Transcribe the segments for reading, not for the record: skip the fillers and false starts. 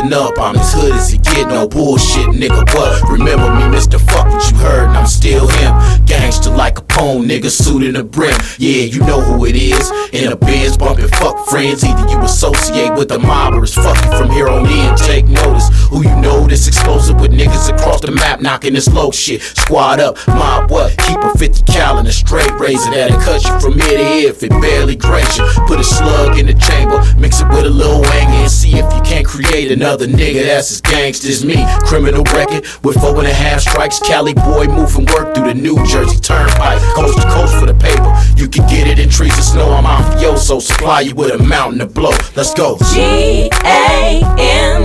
listen up, I'm as hood as it get, no bullshit, nigga, what? Remember me, Mr. Fuck what you heard, and I'm still him. Gangster like Capone, nigga, suit in the brim. Yeah, you know who it is. In a Benz bumping fuck friends. Either you associate with the mob or it's fuck you from here on in. Take notice, who you know this explosive with niggas across the map knocking this low shit. Squad up, mob what? Keep a 50 cal and a straight razor that'll cut you from ear to ear if it barely graze you. Put a slug in the chamber, mix it with a little wang and see if you can't create another nigga that's as gangsta as me. Criminal record with 4.5 strikes. Cali boy moving work through the New Jersey Turnpike, coast to coast for the paper. You can get it in trees of snow. I'm mafioso, supply you with a mountain to blow. Let's go. G-A-N-G-S-T-A.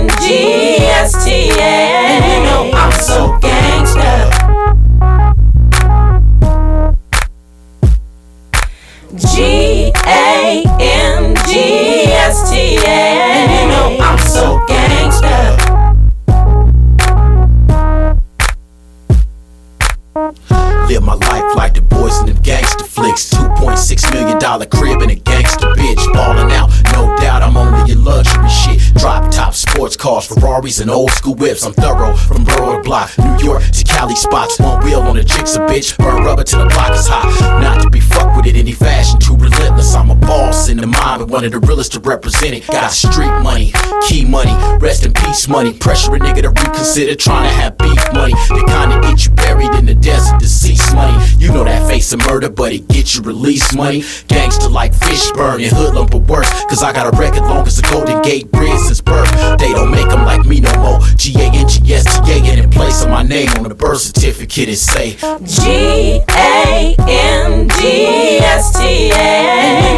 And you know I'm so gangsta. G-A-N-G-S-T-A. And you know I'm so gangsta. Live my life like the boys in them gangster flicks. $2.6 million crib and a gangster bitch. Ballin' out, no doubt I'm only in luxury shit. Drop top sports cars, Ferraris and old school whips. I'm thorough from borough to block, New York to Cali spots. One wheel on a jigsaw bitch, burn rubber till the block is hot. Not to be fucked with it any fashion, too relentless. I'm a boss in the mind, but one of the realest to represent it. Got street money, key money, rest in peace money. Pressure a nigga to reconsider trying to have beef money. The kind that get you buried in the desert, deceased money. You know that face of murder, but it gets you release money. Gangster like Fishburne and hoodlum but worse, cause I got a record long as the Golden Gate Bridge since birth. They don't make them like me no more. G-A-N-G-S-T-A and in place of my name on the birth certificate it say G-A-N-G-S-T-A.